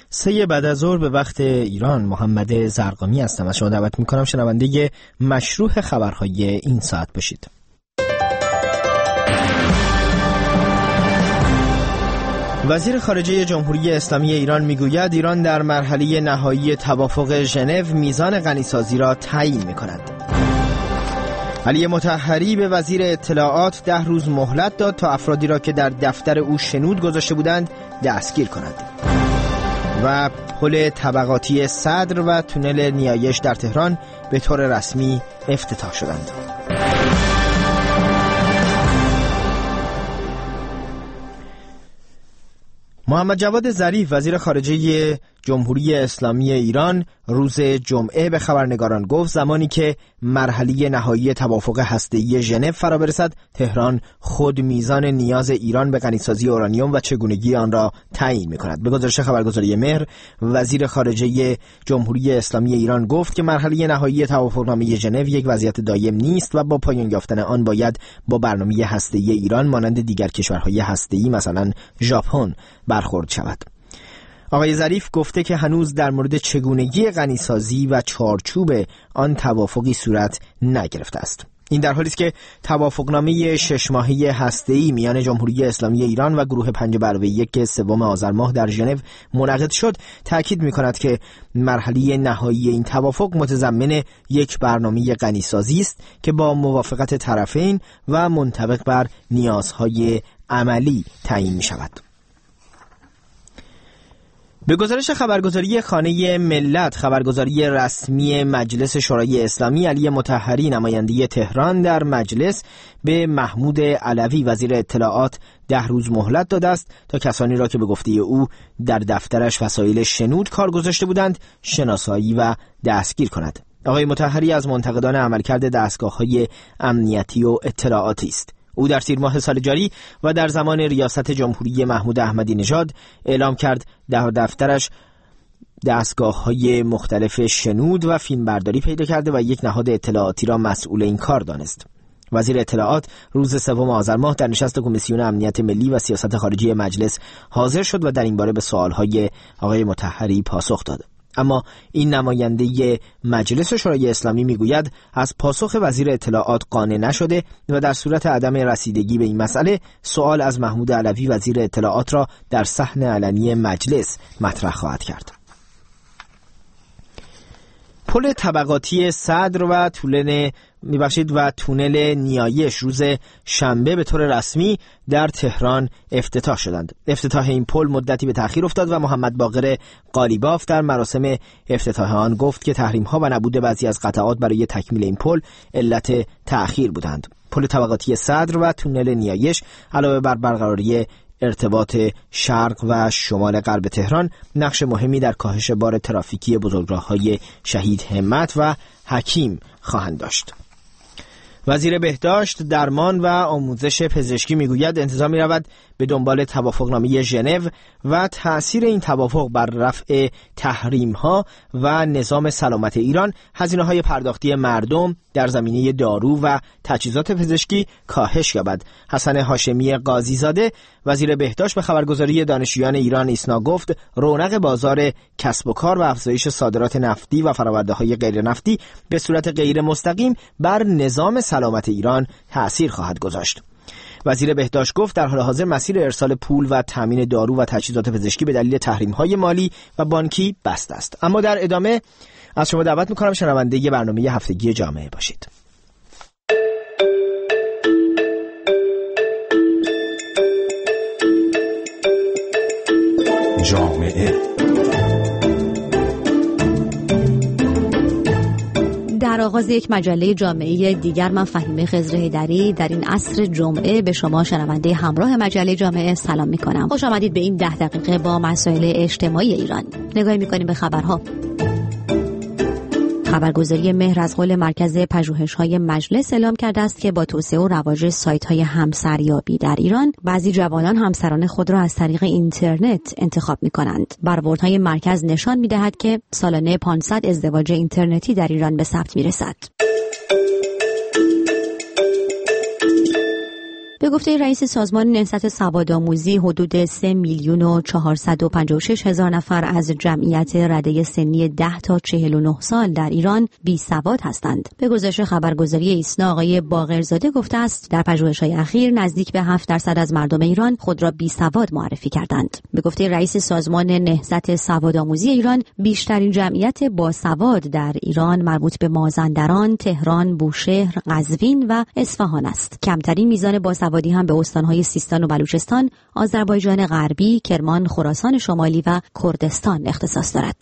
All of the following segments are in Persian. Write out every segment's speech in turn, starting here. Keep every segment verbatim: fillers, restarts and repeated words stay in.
سه بعد از ظهر به وقت ایران. محمد زرقامی هستم. از شما دعوت میکنم شنونده مشروع خبرهای این ساعت باشید. وزیر خارجه جمهوری اسلامی ایران میگوید ایران در مرحله نهایی توافق ژنو میزان غنیسازی را تعیین میکند. علی مطهری به وزیر اطلاعات ده روز مهلت داد تا افرادی را که در دفتر او شنود گذاشته بودند دستگیر کند. و پل طبقاتی صدر و تونل نیایش در تهران به طور رسمی افتتاح شدند. محمد جواد ظریف وزیر خارجه جمهوری اسلامی ایران روز جمعه به خبرنگاران گفت زمانی که مرحله نهایی توافق هسته‌ای ژنو فرا برسد تهران خود میزان نیاز ایران به غنیسازی اورانیوم و چگونگی آن را تعیین می‌کند. به گزارش خبرگزاری مهر وزیر خارجه جمهوری اسلامی ایران گفت که مرحله نهایی توافقنامه ژنو یک وضعیت دایم نیست و با پایان یافتن آن باید با برنامه هسته‌ای ایران مانند دیگر کشورهای هسته‌ای مثلا ژاپن برخورد شود. آقای ظریف گفته که هنوز در مورد چگونگی غنیسازی و چارچوب آن توافقی صورت نگرفته است. این در حالی است که توافقنامه شش ماهه هسته‌ای میان جمهوری اسلامی ایران و گروه پنج به علاوه یک که سوم آذر ماه در ژنو منعقد شد تاکید می‌کند که مرحله نهایی این توافق متضمن یک برنامه غنیسازی است که با موافقت طرفین و منطبق بر نیازهای عملی تعیین می‌شود. به گزارش خبرگزاری خانه ملت، خبرگزاری رسمی مجلس شورای اسلامی، علی مطهری نماینده تهران در مجلس به محمود علوی وزیر اطلاعات ده روز مهلت داده است تا کسانی را که به گفته او در دفترش وسایل شنود کار گذاشته بودند شناسایی و دستگیر کند. آقای مطهری از منتقدان عملکرد دستگاه‌های امنیتی و اطلاعاتی است. او در تیر ماه سال جاری و در زمان ریاست جمهوری محمود احمدی نژاد اعلام کرد در دفترش دستگاه‌های مختلف شنود و فیلمبرداری پیدا کرده و یک نهاد اطلاعاتی را مسئول این کار دانست. وزیر اطلاعات روز سوم آذر ماه در نشست کمیسیون امنیت ملی و سیاست خارجی مجلس حاضر شد و در این باره به سوال‌های آقای مطهری پاسخ داد. اما این نماینده مجلس شورای اسلامی میگوید از پاسخ وزیر اطلاعات قانع نشده و در صورت عدم رسیدگی به این مسئله سوال از محمود علوی وزیر اطلاعات را در صحن علنی مجلس مطرح خواهد کرد. پل طبقاتی صدر و تونل میبخشید و تونل نیایش روز شنبه به طور رسمی در تهران افتتاح شدند. افتتاح این پل مدتی به تأخیر افتاد و محمد باقر قالیباف در مراسم افتتاح آن گفت که تحریم‌ها و نبود بعضی از قطعات برای تکمیل این پل علت تأخیر بودند. پل طبقاتی صدر و تونل نیایش علاوه بر برقراری ارتباط شرق و شمال غرب تهران نقش مهمی در کاهش بار ترافیکی بزرگراه‌های شهید همت و حکیم خواهند داشت. وزیر بهداشت، درمان و آموزش پزشکی میگوید انتظار می‌رود به دنبال توافقنامه ژنو و تأثیر این توافق بر رفع تحریم‌ها و نظام سلامت ایران هزینه‌های پرداختی مردم در زمینه دارو و تجهیزات پزشکی کاهش یابد. حسن هاشمی قاضی‌زاده وزیر بهداشت به خبرگزاری دانشجویان ایران ایسنا گفت رونق بازار کسب و کار و افزایش صادرات نفتی و فرآورده‌های غیر نفتی به صورت غیر مستقیم بر نظام سلامت ایران تأثیر خواهد گذاشت. وزیر بهداشت گفت در حال حاضر مسیر ارسال پول و تامین دارو و تجهیزات پزشکی به دلیل تحریم‌های مالی و بانکی بسته است. اما در ادامه از شما دعوت می‌کنم شنونده برنامه هفتگی جامعه باشید. جامعه در آغاز یک مجله جامعه دیگر من فهیمه خضرهیدری در این عصر جمعه به شما شنونده همراه مجله جامعه سلام میکنم. خوش آمدید به این ده دقیقه با مسائل اجتماعی ایران. نگاهی میکنیم به خبرها. خبرگزاری مهر از قول مرکز پژوهش‌های مجلس اعلام کرده است که با توسعه و رواج سایت‌های همسریابی در ایران بعضی جوانان همسران خود را از طریق اینترنت انتخاب می‌کنند. برآوردهای مرکز نشان می‌دهد که سالانه پانصد ازدواج اینترنتی در ایران به ثبت می‌رسد. به گفته رئیس سازمان نهضت سوادآموزی حدود سه میلیون و چهارصد و پنجاه و شش هزار نفر از جمعیت رده سنی ده تا چهل و نه سال در ایران بی سواد هستند. به گزارش خبرگزاری ایسنا آقای باقرزاده گفته است در پژوهش‌های اخیر نزدیک به هفت درصد از مردم ایران خود را بی سواد معرفی کردند. به گفته رئیس سازمان نهضت سوادآموزی ایران بیشترین جمعیت باسواد در ایران مربوط به مازندران، تهران، بوشهر، قزوین و اصفهان است. کمترین میزان باسوادی هم به استان‌های سیستان و بلوچستان، آذربایجان غربی، کرمان، خراسان شمالی و کردستان اختصاص دارد.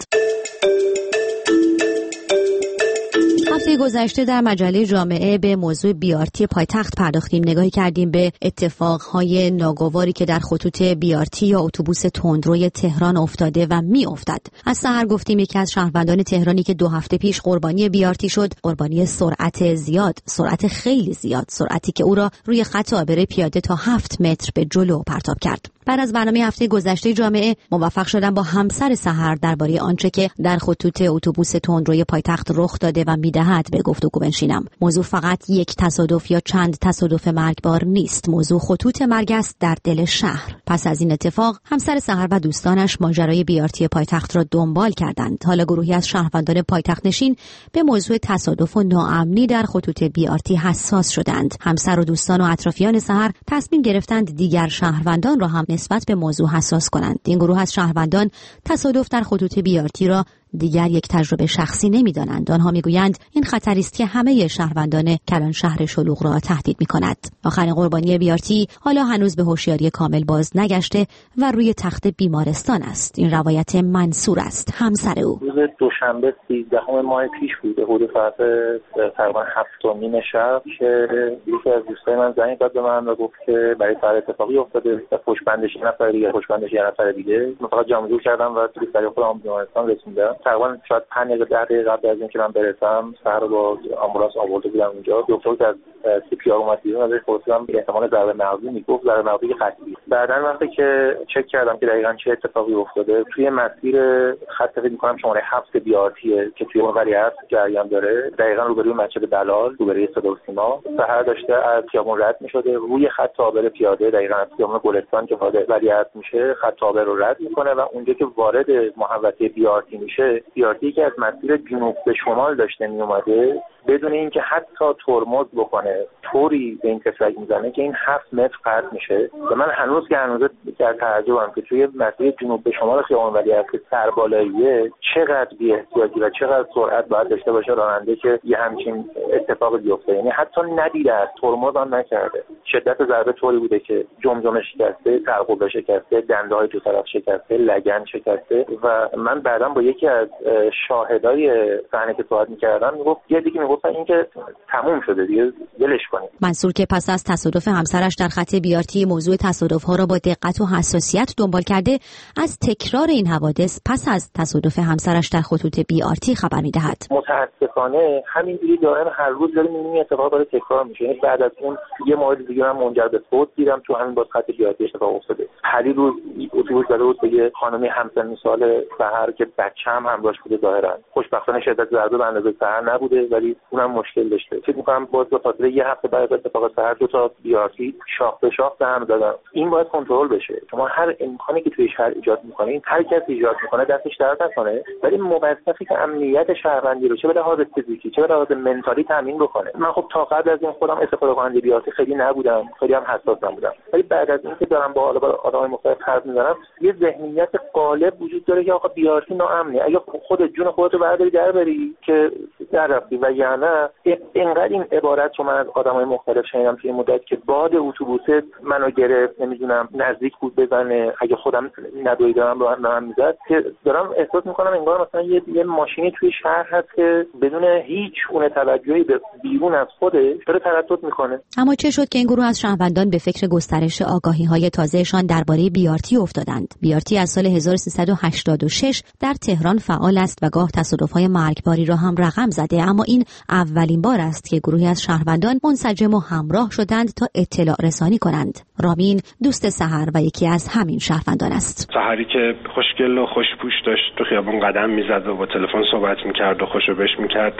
هفته گذشته در مجله جامعه به موضوع بیارتی پایتخت پرداختیم. نگاهی کردیم به اتفاقهای ناگواری که در خطوط بیارتی یا اتوبوس تندروی تهران افتاده و می افتد. از سحر گفتیم یکی از شهروندان تهرانی که دو هفته پیش قربانی بیارتی شد، قربانی سرعت زیاد، سرعت خیلی زیاد، سرعتی که او را روی خط عابر پیاده تا هفت متر به جلو پرتاب کرد. بعد از برنامه هفته گذشته جامعه موفق شدم با همسر سحر درباره آنچه که در خطوط اتوبوس تندروی پایتخت رخ داده و میدهد به گفتگو بنشینم. موضوع فقط یک تصادف یا چند تصادف مرگبار نیست. موضوع خطوط مرگ است در دل شهر. پس از این اتفاق همسر سحر و دوستانش ماجرای بیارتی پایتخت را دنبال کردند. حالا گروهی از شهروندان پایتخت نشین به موضوع تصادف و ناامنی در خطوط بیارتی حساس شدند. همسر و دوستان و اطرافیان سحر تصمیم گرفتند دیگر شهروندان را هم نسبت به موضوع حساس کنند. این گروه از شهروندان تصادف در خطوط بیارتی را دیگر یک تجربه شخصی نمی‌دانند. آنها میگویند این خطری است که همه شهروندان کلان شهر شلوغ را تهدید می‌کند. آخرین قربانی بیارتی حالا هنوز به هوشیاری کامل باز نگشته و روی تخت بیمارستان است. این روایت منصور است، همسر او. روز دوشنبه سیزدهم ماه پیش بود، حدود ساعت تقریبا هفت و نیم شب که یکی از دوستای من زنگ زد به من و گفت که برای سر اتفاقی افتاده، پشت بندش یه نفر دیگه، پشت بندش یه نفر دیگه. من فقط جمع جور کردم و توی سریع خودم بیمارستان رسیدم. تقریبا شاید پنج دقیقه ده دقیقه قبل از اینکه من برسم سحر رو با آمبولانس آورده بودم اونجا. دکتر که از سی پی آر اومد بیرون ازش پرسیدم احتمال ضربه مغزی، میگفت ضربه مغزی قطعی. بعدن وقتی که چک کردم که دقیقاً چه اتفاقی افتاده، توی مسیر خط فکر می‌کنم شماره هفت بیارتیه که توی اون وریعت جریان داره، دقیقاً روبروی مسجد بلال، روبروی صدا و سیما، سحر داشته از خیابون رد می‌شده، روی خط عابر پیاده دقیقاً از خیابون گلستان که وارد وریعت میشه خط عابر رو رد می‌کنه و اونجا که وارد محوطه بیارتی میشه، بیارتی که از مسیر جنوب به شمال داشته میومده، بدون اینکه حتی ترمز بکنه طوری به این تفلک میزنه که این هفت متر قطع میشه. و من هنوز که هنوز در تعجبم که توی مسیر جنوب به شمال خیابان ولیعصر که سربالاییه چقدر بی احتیاطی و چقدر سرعت باید داشته باشه راننده که یه همچین اتفاق بیفته. یعنی حتی ندیده است، ترمز هم نکرده. شدت ضربه طوری بوده که جمجمه شکسته، سرقوبه شکسته، دنده های دو طرف شکسته، لگن شکسته. و من بعداً با یکی از شاهدای صحنه که صحبت می‌کردم میگفت یه دیگه میگفت این که تموم شده دیگه ولش کنید. منصور که پس از تصادف همسرش در خط بیارتی موضوع تصادف‌ها را با دقت و حساسیت دنبال کرده، از تکرار این حوادث پس از تصادف همسرش در خطوط بیارتی خبر می‌دهد. متأسفانه همینجوری دائم هر روز داریم این اتفاق داره تکرار میشه. یعنی بعد از اون یه مورد دیگه هم منجر به فوت دیدم تو همین باز خط بیارتی اتفاق افتاده. پری روز اتوبوس داره بود به یه خانمی همسن سال سحر که بچه هم همراهش بوده ظاهرا. خوشبختانه شدت ضربه به اندازه سحر نبوده ولی اونم مشکل داشته. فکر می‌کنم باز به خاطر یه هفته بعد از اتفاق سحر دو تا بیارتی شاخ به شاخ به هم دادن. این باید کنترل بشه. شما هر امکانی که توی شهر ایجاد می‌کنین، هر کسی ایجاد می‌کنه دستش درد نکنه، ولی موظفی که امنیت شهروندی رو چه به لحاظ فیزیکی چه به لحاظ منتالی تامین بکنه. من خب تا قبل از این خودم استفاده کننده بیارتی خیلی نبودم، خیلی هم حساس نبودم. ولی بعد از اینکه دارم با حالا با آدمای مختلف حرف می‌زنم، یه ذهنیت غالب وجود داره که آقا بیارتی ناامنه. اگه خودت جون خودت رو برداری در بری که در رفتی و یا نه اینقدر این عبارت رو من از آدمای مختلف شنیدم توی مدت که باد اتوبوس منو گرفت، نمیدونم نزدیک بود بزنه، اگه خودم ندویدم رو هم میزد، که دارم احساس میکنم انگار مثلا یه یه ماشینی توی شهر هست که بدون هیچ گونه توجهی به بیرون از خودش داره تردد میکنه. اما چه شد که این گروه از شهروندان به فکر گسترش آگاهی‌های تازهشان درباره بیارتی افتادند؟ بیارتی از سال هزار و سیصد و هشتاد و شش در تهران فعال است و گاه تصادف‌های مرگباری را هم رقم زده، اما این اولین بار است که گروهی از شهروندان منسجم و همراه شدند تا اطلاع رسانی کنند. رامین دوست سحر و یکی از همین شهروندان است. سحری که خوشگل و خوشپوش داشت تو خیابون قدم میزد و با تلفن صحبت میکرد و خوشو بش میکرد،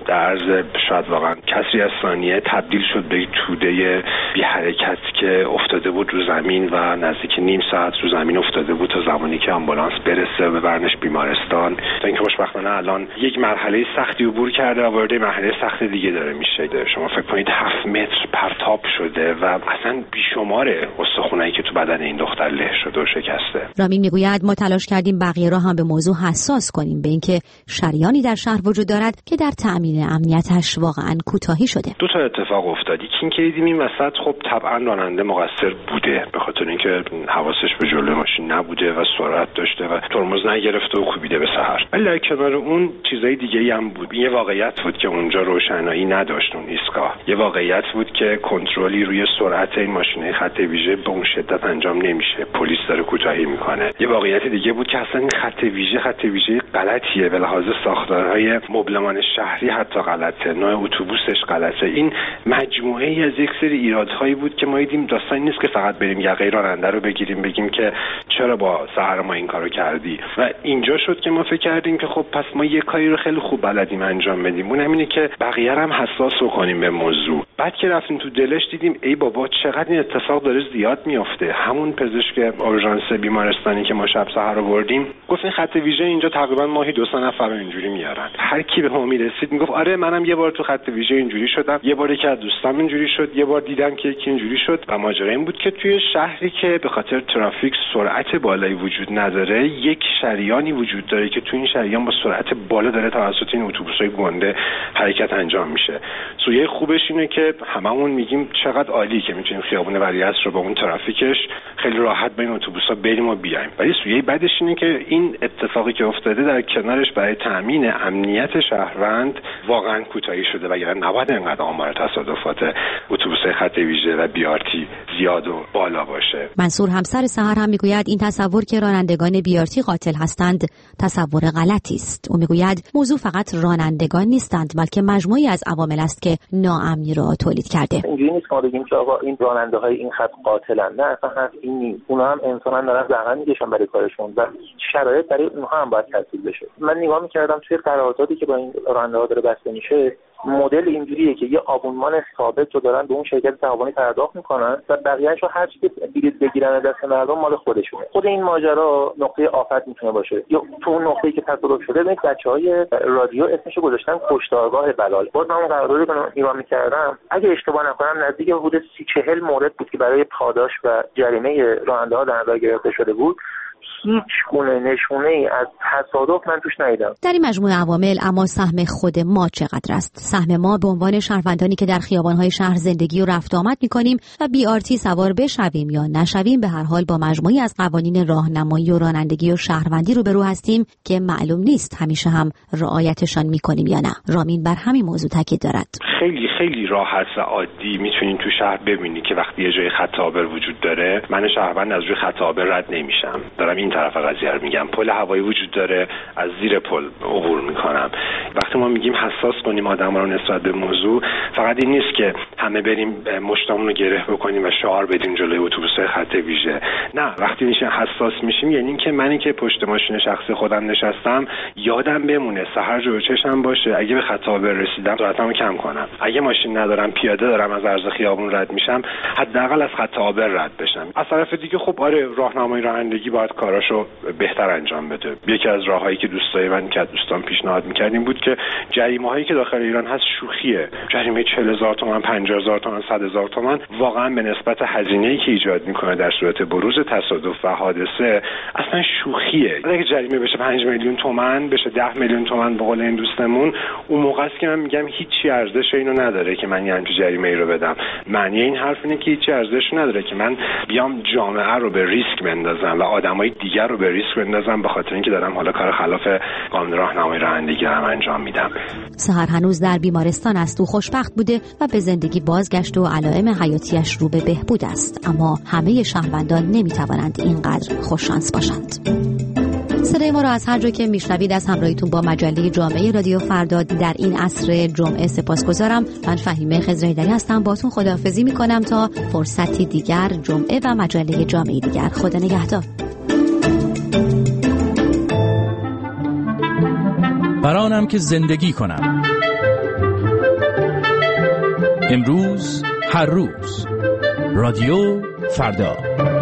در عرض شاید واقعا کسری از ثانیه تبدیل شد به یک توده بی حرکت که افتاده بود رو زمین و نزدیک نیم ساعت رو زمین افتاده بود تا زمانی که آمبولانس برسه و ببرنش بیمارستان. تا اینکه خوشبختانه الان یک مرحله سختی عبور کرده و وارد مرحله سخت دیگه داره میشه. شما فکر کنید هفت متر پرتاب شده و اصلا بیشمار استخونایی که تو بدن این دختر له شده و شکسته. رامین میگوید ما تلاش کردیم بقیه را هم به موضوع حساس کنیم به اینکه شریانی در شهر وجود دارد که در تأمین امنیتش واقعا کوتاهی شده. دو تا اتفاق افتاد. این که دیدیم این وسط خب طبعا راننده مقصر بوده به خاطر اینکه حواسش به جلوی ماشین نبوده و سرعت داشته و ترمز نگرفته و کوبیده به سحر. ولی در کنار اون چیزای دیگه‌ای هم بود. یه واقعیت بود که اونجا روشنایی نداشت اون ایستگاه. یه واقعیت بود که کنترلی روی سرعت این ماشین خط ویژه به اون شدت انجام نمیشه. پلیس داره کوتاهی میکنه. یه واقعیت دیگه بود که اصلا این خط ویژه خط ویژه غلطیه به لحاظ ساختارهای مبلمان شهری حتی غلطه. نوع اتوبوسش غلطه. این مجموعه ای از یک سری ایرادهایی بود که ما دیدیم داستانی نیست که فقط بریم یقه راننده رو بگیریم بگیم که چرا با سحر ما این کارو کردی. و اینجا شد که ما فکر کردیم که خب پس ما یه کاری رو خیلی خوب بلدیم انجام بدیم. اون همینه که بقیه هم حساس کنیم به موضوع. بعد که رفتیم تو دلش دیدیم ای بابا چقدر این اتفاق داره زیاد میفته. همون پزشک اورژانس بیمارستانی که ما شب سحر آوردیم گفت این خط ویژه اینجا تقریبا ماهی دو سه نفر اینجوری میارن. هر کی به ما میرسید میگفت آره منم یه بار تو خط ویژه اینجوری شدم، یه باری که از دوستام اینجوری شد، یه بار دیدم که یکی اینجوری شد. و ماجرا این بود که توی شهری که به خاطر ترافیک سرعت بالایی وجود نداره یک شریانی وجود داره که تو این شریان با سرعت بالا داره توسط این اتوبوس‌های گنده حرکت انجام میشه. سویه خوبش اینه که هممون میگیم چقدر عالی که میتونیم خیابون ولیعصر رو با اون ترافیکش خیلی راحت بین اتوبوس‌ها بریم و بیایم. ولی سویه بعدش اینه که این اتفاقی که افتاده در کنارش برای تامین امنیت شهروند واقعا کوتاهی شده و یعنی نباید انقدر آمار تصادفات اتوبوس‌های خط ویژه و بی آر تی زیاد و بالا باشه. منصور همسر سحر هم میگوید این تصور که رانندگان بی آر تی قاتل هستند تصور غلطی است. او میگوید موضوع فقط رانندگان نیستند بلکه مجموعی از عوامل است که ناامنی را تولید کرده. اینجوری نیست که ما بگیم که آقا این راننده‌های این خط قاتلن. نه اصلا حرف این نیست. اونها هم انسانن دارن زحمت میکشن برای کارشون و شرایط برای اونها هم باید تحصیل بشه. من نگاه میکردم توی قراردادی که با این راننده‌ها داره بسته میشه مدل اینجوریه که یه آبونمان ثابت رو دارن به اون شرکت تعاونی پرداخت میکنن و بقیه‌اش رو هر چی که بلیط بگیرن دست مردم مال خودشونه. خود این ماجرا نقطه آفت میتونه باشه. یا تو اون نقطه‌ای که تصادف شده ببینید بچه‌های رادیو اسمشو گذاشتن کشتارگاه بلال. باز من قراردادی که نگاه میکردم اگه اشتباه نکنم نزدیک حدود سی چهل مورد بود که برای پاداش و جریمه راننده‌ها در نظر گرفته شده بود. هیچ گونه نشونه ای از تصادف من توش ندیدم. در این مجموعه عوامل اما سهم خود ما چقدر است؟ سهم ما به عنوان شهروندانی که در خیابان‌های شهر زندگی و رفت آمد می‌کنیم و بی آر تی سوار بشویم یا نشویم به هر حال با مجموعی از قوانین راهنمایی و رانندگی و شهروندی روبرو هستیم که معلوم نیست همیشه هم رعایتشان می‌کنیم یا نه. رامین بر همین موضوع تاکید دارد. خیلی خیلی راحت و عادی میتونین تو شهر ببینی که وقتی یه جای خط آبر وجود داره من شهروند از روی خط آبر رد نمیشم. دارم این طرف قضیه رو میگم. پل هوایی وجود داره از زیر پل عبور میکنم. وقتی ما میگیم حساس کنیم آدما رو نسبت به موضوع فقط این نیست که همه بریم مشتمون رو گره بکنیم و شعار بدیم جلوی اتوبوس‌های خط ویژه. نه، وقتی میشه حساس میشیم یعنی اینکه منی که پشت ماشین شخصی خودم نشستم یادم بمونه سحر جلوی چشم باشه اگه به خط آبر رسیدم سرعتمو کم کنم. اگه ماشین ندارم پیاده دارم از عرض خیابون رد میشم حداقل از خط آبر رد بشم. از طرف دیگه خب آره راهنمای رانندگی باید کاراشو بهتر انجام بده. یکی از راههایی که دوستای من که دوستان پیشنهاد می‌کردیم بود که جریمه‌هایی که داخل ایران هست شوخیه. جریمه چهل هزار تومان، پنجاه هزار تومان، صد هزار تومان واقعا به نسبت هزینه‌ای که ایجاد می‌کنه در صورت بروز تصادف و حادثه اصلا شوخیه. اگه جریمه بشه پنج میلیون تومان، بشه ده میلیون تومان به قول این دوستمون، اون موقع است که من میگم هیچی ارزش اینو نداره که من یه همچین جریمه‌ای رو بدم. معنی این حرف اینه که هیچی ارزش نداره که من بیام جامعه رو به ریسک بندازم و آدمای دیگر رو به ریسک بندازم به خاطر اینکه دارم حالا کار خلاف قانون راهنمایی رانندگی رو انجام میدم. سحر هنوز در بیمارستان است و خوشبخت بوده و به زندگی بازگشت و علائم حیاتیش رو به بهبود است، اما همه شهروندان نمیتوانند اینقدر خوششانس باشند. صدای ما رو از هر جا که میشنوید از همراهیتون با مجله جامعه رادیو فردا در این عصر جمعه سپاسگزارم. من فهیمه خضرایی‌دری هستم، باهاتون خداحافظی میکنم تا فرصتی دیگر، جمعه و مجله جامعه دیگر. خدا نگهدار. برانم که زندگی کنم امروز هر روز رادیو فردا.